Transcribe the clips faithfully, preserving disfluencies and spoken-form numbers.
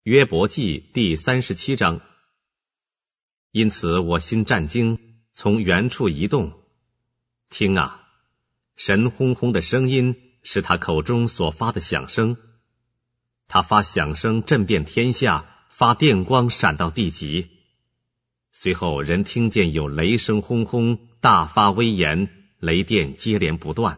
约伯记第三十七章。因此我心战惊，从原处移动。听啊，神轰轰的声音是他口中所发的响声，他发响声震遍天下，发电光闪到地极。随后人听见有雷声轰轰，大发威严，雷电接连不断。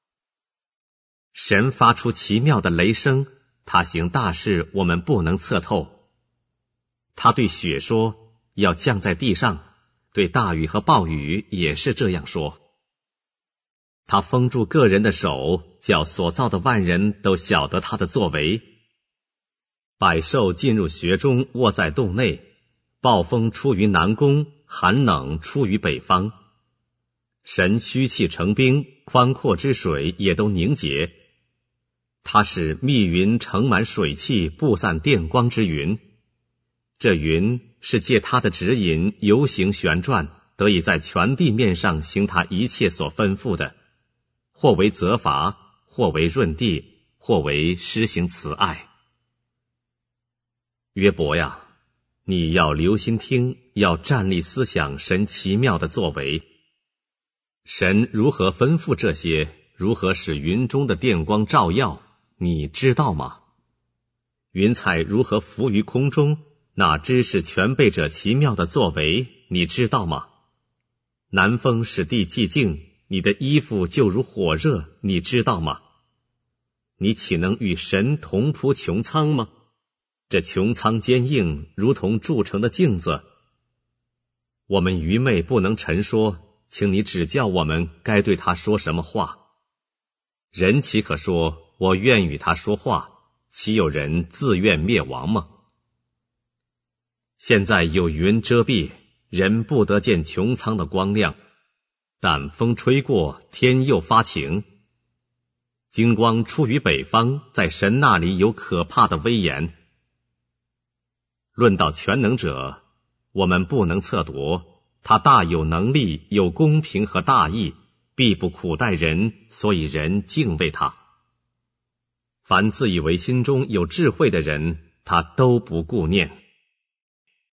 神发出奇妙的雷声，他行大事，我们不能测透。他对雪说，要降在地上，对大雨和暴雨也是这样说。他封住个人的手，叫所造的万人都晓得他的作为。百兽进入穴中，卧在洞内，暴风出于南宫，寒冷出于北方。神虚气成冰，宽阔之水也都凝结。他使密云盛满水汽，布散电光之云。这云是借他的指引游行旋转，得以在全地面上行他一切所吩咐的，或为责罚，或为润地，或为施行慈爱。约伯呀，你要留心听，要站立思想神奇妙的作为。神如何吩咐这些，如何使云中的电光照耀，你知道吗？云彩如何浮于空中，那知识全备者奇妙的作为，你知道吗？南风使地寂静，你的衣服就如火热，你知道吗？你岂能与神同铺穹苍吗？这穹苍坚硬，如同铸成的镜子。我们愚昧不能陈说，请你指教我们该对他说什么话。人岂可说，我愿与他说话，岂有人自愿灭亡吗？现在有云遮蔽，人不得见穹苍的光亮，但风吹过，天又发晴。金光出于北方，在神那里有可怕的威严。论到全能者，我们不能测度，他大有能力，有公平和大义，必不苦待人，所以人敬畏他。凡自以为心中有智慧的人，他都不顾念。